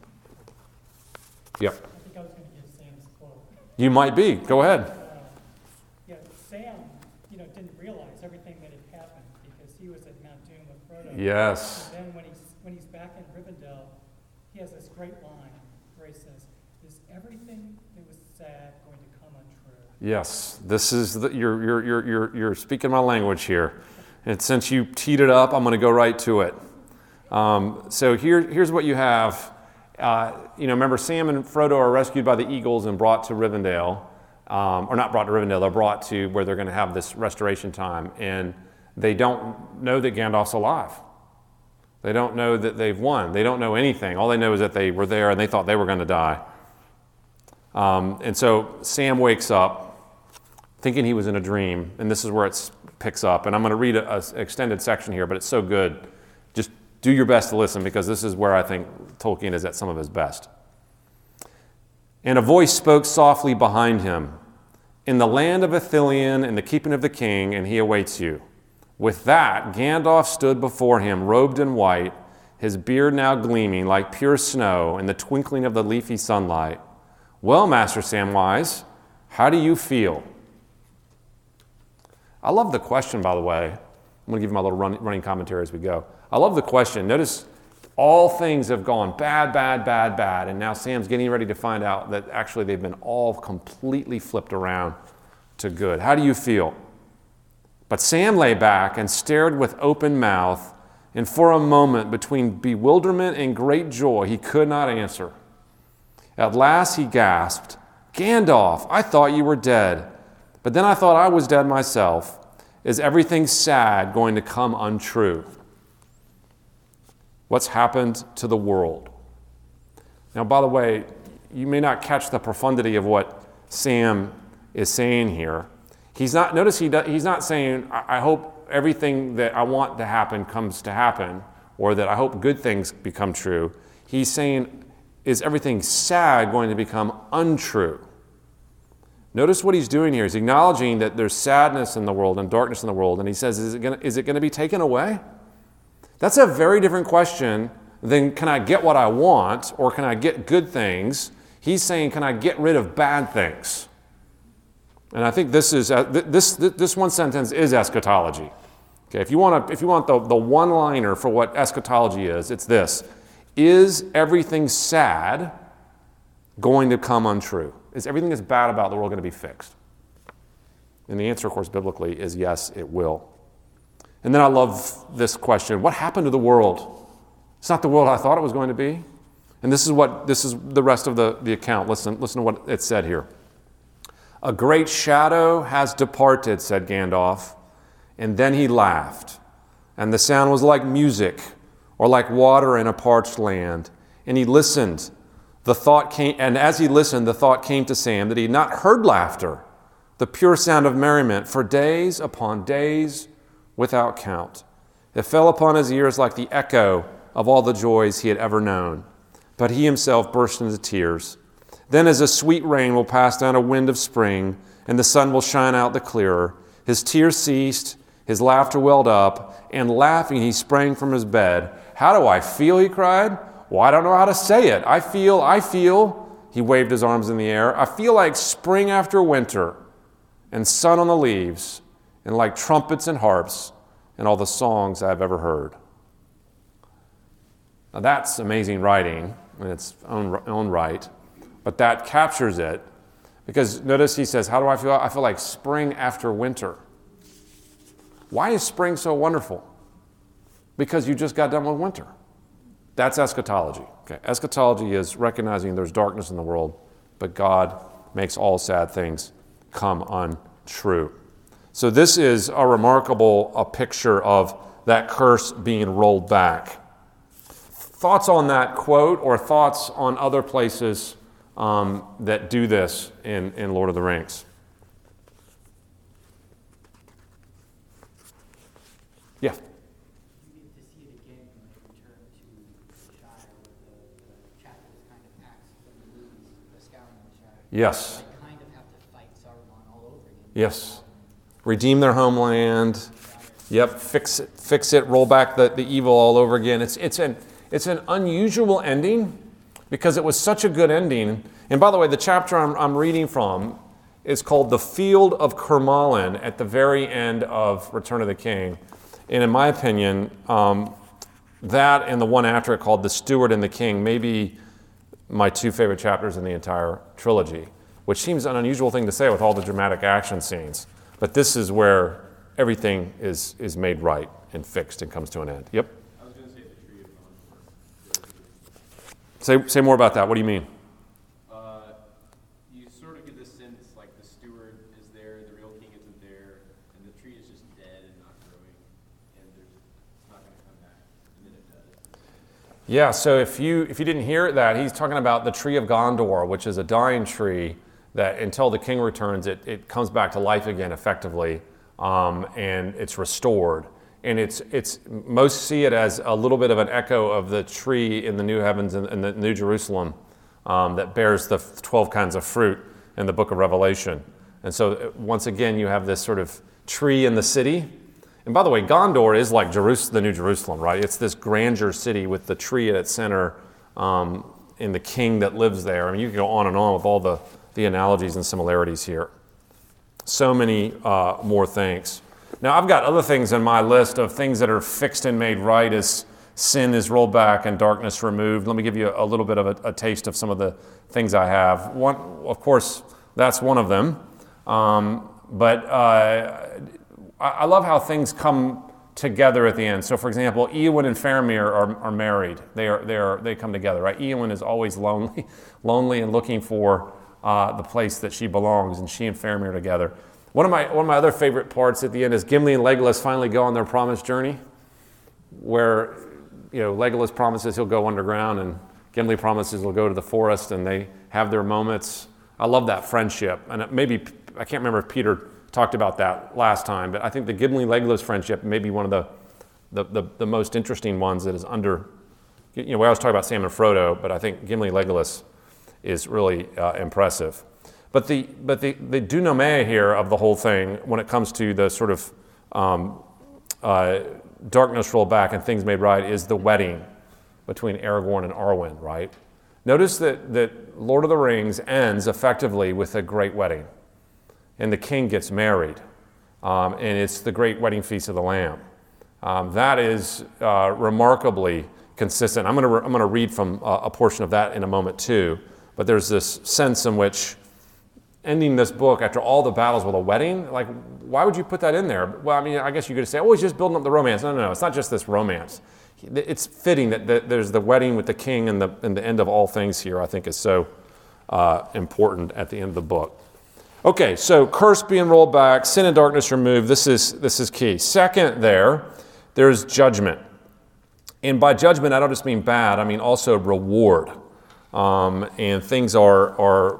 Yep. I think I was going to give Sam's quote. You might be. Go ahead. Sam, didn't realize everything that had happened because he was at Mount Doom with Frodo. Yes. And then when he's back in Rivendell, he has this great line where he says, "Is everything that was sad going to come untrue?" Yes. This is you're speaking my language here, and since you teed it up, I'm going to go right to it. So here's what you have. Remember Sam and Frodo are rescued by the eagles and brought to Rivendell. Or not brought to Rivendell, they're brought to where they're going to have this restoration time. And they don't know that Gandalf's alive. They don't know that they've won. They don't know anything. All they know is that they were there and they thought they were going to die. And so Sam wakes up thinking he was in a dream, and this is where it picks up. And I'm going to read an extended section here, but it's so good. Just do your best to listen, because this is where I think Tolkien is at some of his best. And a voice spoke softly behind him, "In the land of Ithilien, in the keeping of the king, and he awaits you." With that, Gandalf stood before him, robed in white, his beard now gleaming like pure snow in the twinkling of the leafy sunlight. "Well, Master Samwise, how do you feel?" I love the question, by the way. I'm going to give you my little running commentary as we go. I love the question. Notice all things have gone bad, bad, bad, bad, and now Sam's getting ready to find out that actually they've been all completely flipped around to good. How do you feel? But Sam lay back and stared with open mouth, and for a moment, between bewilderment and great joy, he could not answer. At last he gasped, "Gandalf, I thought you were dead. But then I thought I was dead myself. Is everything sad going to come untrue? What's happened to the world?" Now, by the way, you may not catch the profundity of what Sam is saying here. He's not saying, I hope everything that I want to happen comes to happen, or that I hope good things become true. He's saying, is everything sad going to become untrue? Notice what he's doing here. He's acknowledging that there's sadness in the world and darkness in the world, and he says, is it going to be taken away? That's a very different question than, can I get what I want, or can I get good things? He's saying, can I get rid of bad things? And I think this one sentence is eschatology. Okay, if you want the one-liner for what eschatology is, it's this: is everything sad going to come untrue? Is everything that's bad about the world going to be fixed? And the answer, of course, biblically is yes, it will. And then I love this question: what happened to the world? It's not the world I thought it was going to be. And this is the rest of the account. Listen to what it said here. "A great shadow has departed," said Gandalf, and then he laughed. And the sound was like music, or like water in a parched land. And he listened. And as he listened, the thought came to Sam that he had not heard laughter, the pure sound of merriment, for days upon days without count. It fell upon his ears like the echo of all the joys he had ever known. But he himself burst into tears. Then as a sweet rain will pass down a wind of spring, and the sun will shine out the clearer, his tears ceased, his laughter welled up, and laughing he sprang from his bed. "How do I feel?" he cried. "Well, I don't know how to say it. I feel, he waved his arms in the air, "I feel like spring after winter, and sun on the leaves, and like trumpets and harps, and all the songs I've ever heard." Now that's amazing writing in its own right, but that captures it, because notice he says, how do I feel? I feel like spring after winter. Why is spring so wonderful? Because you just got done with winter. That's eschatology. Okay. Eschatology is recognizing there's darkness in the world, but God makes all sad things come untrue. So this is a remarkable picture of that curse being rolled back. Thoughts on that quote, or thoughts on other places that do this in Lord of the Rings? Yeah. You get to see it again when they return to Shire, where the chapters kind of acts from the movies, the Scouring of the Shire. Yes. They kind of have to fight Saruman all over again. Yes. Redeem their homeland. Yep. Fix it. Roll back the evil all over again. It's an unusual ending, because it was such a good ending. And by the way, the chapter I'm reading from is called "The Field of Kermallen" at the very end of Return of the King. And in my opinion, that and the one after it called "The Steward and the King" may be my two favorite chapters in the entire trilogy, which seems an unusual thing to say with all the dramatic action scenes. But this is where everything is made right and fixed and comes to an end. Yep? I was going to say the Tree of Knowledge Say more about that. What do you mean? You sort of get this sense like the steward is there, the real king isn't there, and the tree is just dead and not growing, and it's not going to come back, and then it does. Yeah, so if you didn't hear that, he's talking about the tree of Gondor, which is a dying tree that until the king returns, it comes back to life again effectively, and it's restored. And it's most see it as a little bit of an echo of the tree in the new heavens and the New Jerusalem that bears the 12 kinds of fruit in the book of Revelation. And so once again, you have this sort of tree in the city. And by the way, Gondor is like the New Jerusalem, right? It's this grandeur city with the tree at its center and the king that lives there. I mean, you can go on and on with all the analogies and similarities here. So many more things. Now, I've got other things in my list of things that are fixed and made right as sin is rolled back and darkness removed. Let me give you a little bit of a taste of some of the things I have. One, of course, that's one of them. But I love how things come together at the end. So, for example, Eowyn and Faramir are married. They come together, right? Eowyn is always lonely and looking for the place that she belongs, and she and Faramir are together. One of my other favorite parts at the end is Gimli and Legolas finally go on their promised journey, where Legolas promises he'll go underground, and Gimli promises he'll go to the forest, and they have their moments. I love that friendship, and I can't remember if Peter talked about that last time, but I think the Gimli-Legolas friendship may be one of the most interesting ones that is under. We always talk about Sam and Frodo, but I think Gimli-Legolas is really impressive. But the denouement here of the whole thing, when it comes to the sort of darkness rolled back and things made right, is the wedding between Aragorn and Arwen, right? Notice that Lord of the Rings ends effectively with a great wedding, and the king gets married, and it's the great wedding feast of the Lamb. That is remarkably consistent. I'm going to read from a portion of that in a moment too, but there's this sense in which ending this book after all the battles with a wedding, like, why would you put that in there? Well, I mean, I guess you could say, oh, he's just building up the romance. No, it's not just this romance. It's fitting that there's the wedding with the king and the end of all things here, I think is so important at the end of the book. Okay, so curse being rolled back, sin and darkness removed, this is key. Second there's judgment. And by judgment, I don't just mean bad, I mean also reward. And things are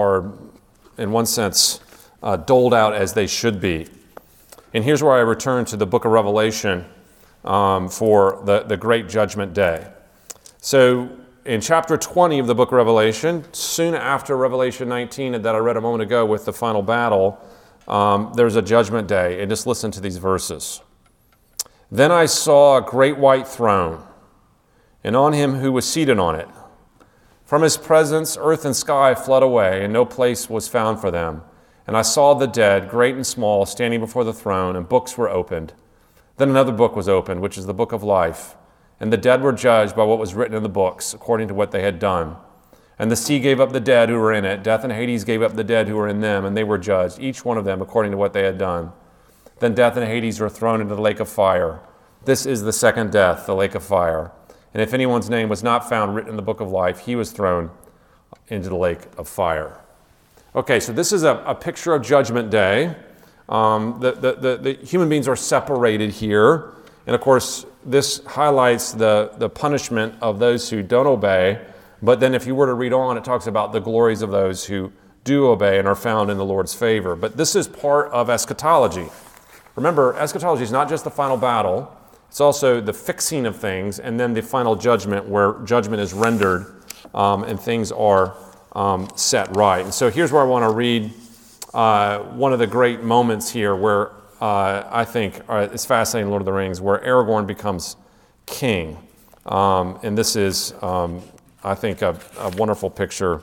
in one sense, doled out as they should be. And here's where I return to the book of Revelation for the great judgment day. So in chapter 20 of the book of Revelation, soon after Revelation 19 that I read a moment ago with the final battle, there's a judgment day. And just listen to these verses. Then I saw a great white throne, and on him who was seated on it. From his presence, earth and sky fled away, and no place was found for them. And I saw the dead, great and small, standing before the throne, and books were opened. Then another book was opened, which is the book of life. And the dead were judged by what was written in the books, according to what they had done. And the sea gave up the dead who were in it. Death and Hades gave up the dead who were in them, and they were judged, each one of them according to what they had done. Then death and Hades were thrown into the lake of fire. This is the second death, the lake of fire. And if anyone's name was not found written in the book of life, he was thrown into the lake of fire. Okay, so this is a picture of Judgment Day. The human beings are separated here. And of course, this highlights the punishment of those who don't obey. But then if you were to read on, it talks about the glories of those who do obey and are found in the Lord's favor. But this is part of eschatology. Remember, eschatology is not just the final battle. It's also the fixing of things, and then the final judgment where judgment is rendered and things are set right. And so here's where I want to read one of the great moments here where I think it's fascinating, Lord of the Rings, where Aragorn becomes king. And this is, I think, a wonderful picture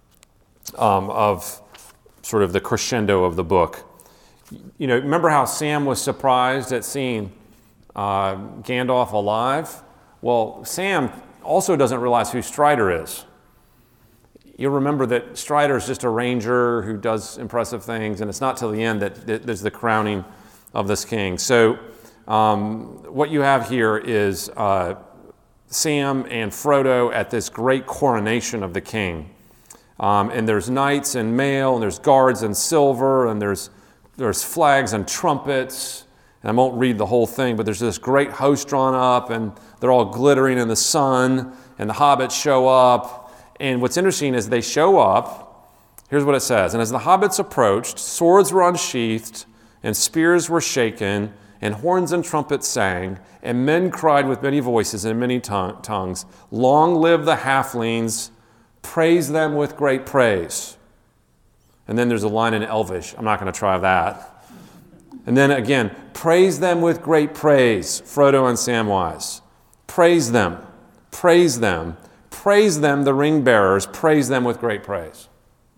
of sort of the crescendo of the book. Remember how Sam was surprised at seeing Gandalf alive? Well, Sam also doesn't realize who Strider is. You'll remember that Strider is just a ranger who does impressive things, and it's not till the end that there's the crowning of this king. So what you have here is Sam and Frodo at this great coronation of the king. And there's knights in mail, and there's guards in silver, and there's flags and trumpets. And I won't read the whole thing, but there's this great host drawn up, and they're all glittering in the sun, and the hobbits show up. And what's interesting is they show up. Here's what it says. And as the hobbits approached, swords were unsheathed, and spears were shaken, and horns and trumpets sang, and men cried with many voices and many tongues, "Long live the halflings, praise them with great praise." And then there's a line in Elvish. I'm not going to try that. And then again, praise them with great praise, Frodo and Samwise. Praise them, praise them, praise them, the ring bearers, praise them with great praise.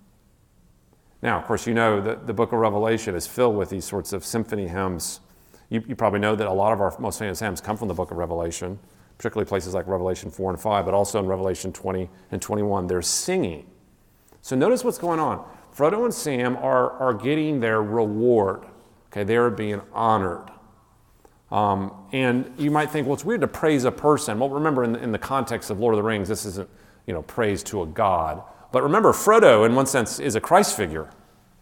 Now, of course, you know that the book of Revelation is filled with these sorts of symphony hymns. You probably know that a lot of our most famous hymns come from the book of Revelation, particularly places like Revelation 4 and 5, but also in Revelation 20 and 21, they're singing. So notice what's going on. Frodo and Sam are getting their reward. Okay, they are being honored. And you might think, well, it's weird to praise a person. Well, remember, in the context of Lord of the Rings, this isn't, praise to a god. But remember, Frodo, in one sense, is a Christ figure.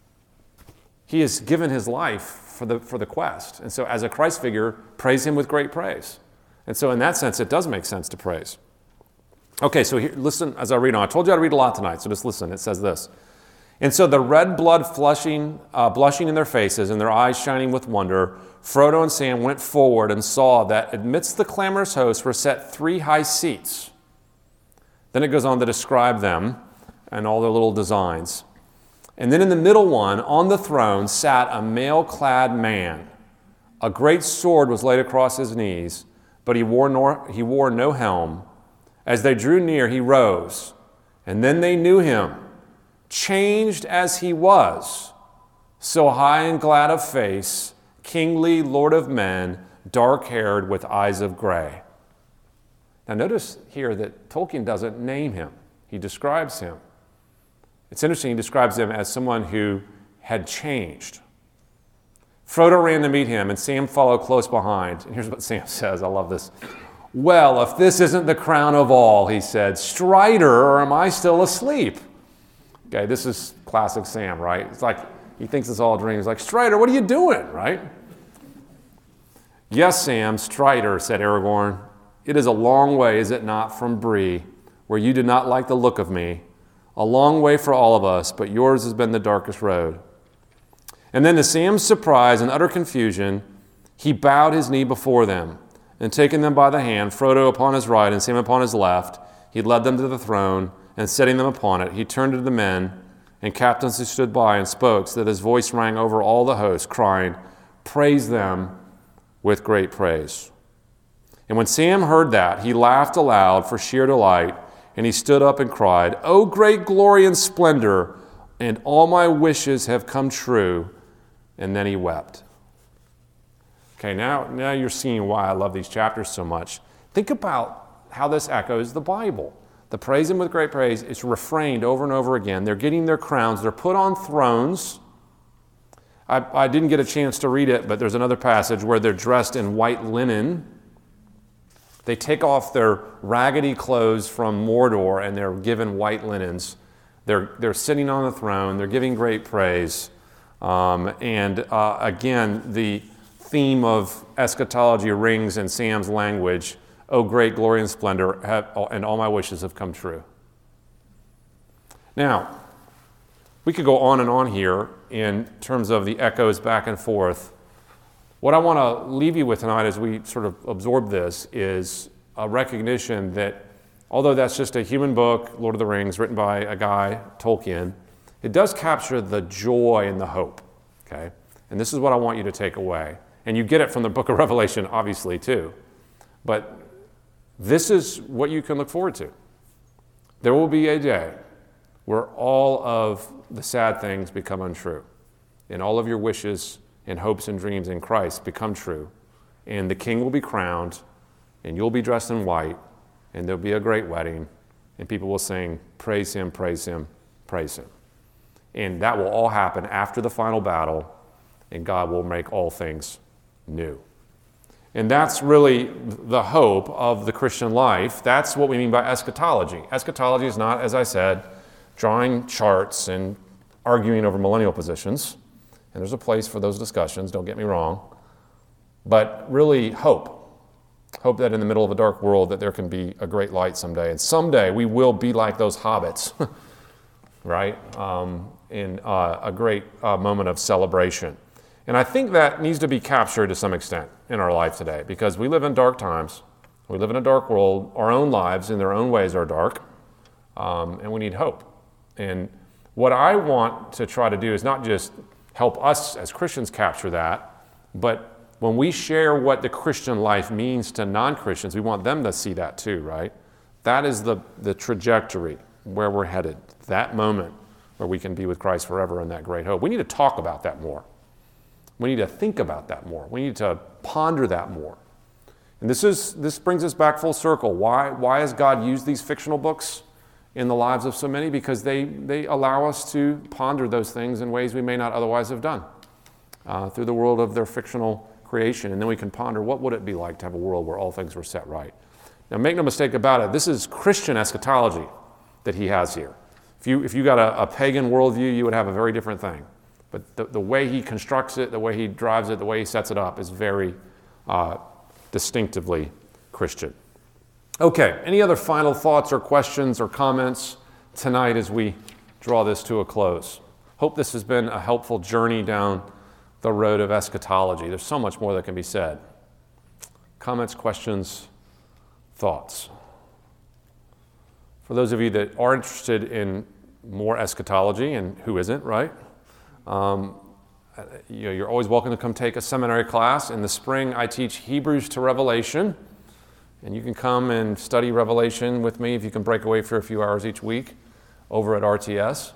He has given his life for the quest. And so as a Christ figure, praise him with great praise. And so in that sense, it does make sense to praise. Okay, so here, listen as I read on. I told you I'd read a lot tonight, so just listen. It says this. And so the red blood blushing in their faces and their eyes shining with wonder, Frodo and Sam went forward and saw that amidst the clamorous host were set 3 high seats. Then it goes on to describe them and all their little designs. And then in the middle one, on the throne, sat a mail-clad man. A great sword was laid across his knees, but he wore no helm. As they drew near, he rose, and then they knew him, changed as he was, so high and glad of face, kingly Lord of men, dark-haired with eyes of gray. Now notice here that Tolkien doesn't name him. He describes him. It's interesting, he describes him as someone who had changed. Frodo ran to meet him, and Sam followed close behind. And here's what Sam says, I love this. "Well, if this isn't the crown of all," he said, "Strider, or am I still asleep?" Okay, this is classic Sam, right? It's like he thinks it's all a dream. He's like, "Strider, what are you doing?" Right? "Yes, Sam, Strider," said Aragorn. "It is a long way, is it not, from Bree, where you did not like the look of me. A long way for all of us, but yours has been the darkest road." And then to Sam's surprise and utter confusion, he bowed his knee before them, and taking them by the hand, Frodo upon his right and Sam upon his left, he led them to the throne, and setting them upon it, he turned to the men and captains who stood by and spoke, so that his voice rang over all the host, crying, "Praise them with great praise." And when Sam heard that, he laughed aloud for sheer delight, and he stood up and cried, "O great glory and splendor, and all my wishes have come true." And then he wept. Okay, now you're seeing why I love these chapters so much. Think about how this echoes the Bible. The praise him with great praise is refrained over and over again. They're getting their crowns. They're put on thrones. I didn't get a chance to read it, but there's another passage where they're dressed in white linen. They take off their raggedy clothes from Mordor and they're given white linens. They're sitting on the throne. They're giving great praise. Again, the theme of eschatology rings in Sam's language. "O great glory and splendor, and all my wishes have come true." Now, we could go on and on here in terms of the echoes back and forth. What I want to leave you with tonight as we sort of absorb this is a recognition that although that's just a human book, Lord of the Rings, written by a guy, Tolkien, it does capture the joy and the hope, okay? And this is what I want you to take away. And you get it from the book of Revelation, obviously, too. But this is what you can look forward to. There will be a day where all of the sad things become untrue, and all of your wishes and hopes and dreams in Christ become true, and the king will be crowned, and you'll be dressed in white, and there'll be a great wedding, and people will sing, "Praise him, praise him, praise him." And that will all happen after the final battle, and God will make all things new. And that's really the hope of the Christian life. That's what we mean by eschatology. Eschatology is not, as I said, drawing charts and arguing over millennial positions. And there's a place for those discussions, don't get me wrong. But really hope. Hope that in the middle of a dark world that there can be a great light someday. And someday we will be like those hobbits, right? In a great moment of celebration. And I think that needs to be captured to some extent in our life today, because we live in dark times. We live in a dark world. Our own lives in their own ways are dark, and we need hope. And what I want to try to do is not just help us as Christians capture that, but when we share what the Christian life means to non-Christians, we want them to see that too, right? That is the trajectory where we're headed, that moment where we can be with Christ forever in that great hope. We need to talk about that more. We need to think about that more. We need to ponder that more. And this brings us back full circle. Why has God used these fictional books in the lives of so many? Because they allow us to ponder those things in ways we may not otherwise have done through the world of their fictional creation. And then we can ponder, what would it be like to have a world where all things were set right? Now, make no mistake about it, this is Christian eschatology that he has here. If you got a pagan worldview, you would have a very different thing. But the way he constructs it, the way he drives it, the way he sets it up is very distinctively Christian. Okay, any other final thoughts or questions or comments tonight as we draw this to a close? Hope this has been a helpful journey down the road of eschatology. There's so much more that can be said. Comments, questions, thoughts? For those of you that are interested in more eschatology, and who isn't, right? You're always welcome to come take a seminary class. In the spring, I teach Hebrews to Revelation, and you can come and study Revelation with me if you can break away for a few hours each week over at RTS.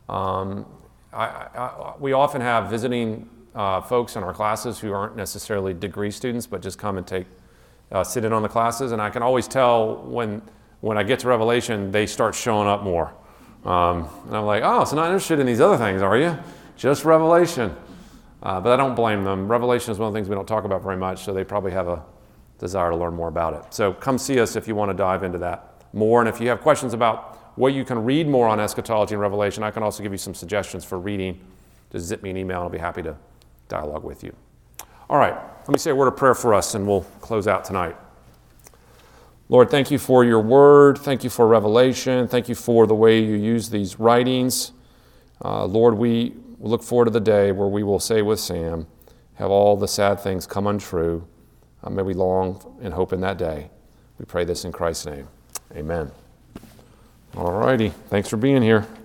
We often have visiting folks in our classes who aren't necessarily degree students, but just come and sit in on the classes, and I can always tell when I get to Revelation, they start showing up more. And I'm like, oh, so not interested in these other things, are you? Just Revelation. But I don't blame them. Revelation is one of the things we don't talk about very much, so they probably have a desire to learn more about it. So come see us if you want to dive into that more. And if you have questions about where you can read more on eschatology and Revelation, I can also give you some suggestions for reading. Just zip me an email and I'll be happy to dialogue with you. All right, let me say a word of prayer for us and we'll close out tonight. Lord, thank you for your word. Thank you for Revelation. Thank you for the way you use these writings. Lord, we look forward to the day where we will say with Sam, have all the sad things come untrue. May we long and hope in that day. We pray this in Christ's name. Amen. All righty. Thanks for being here.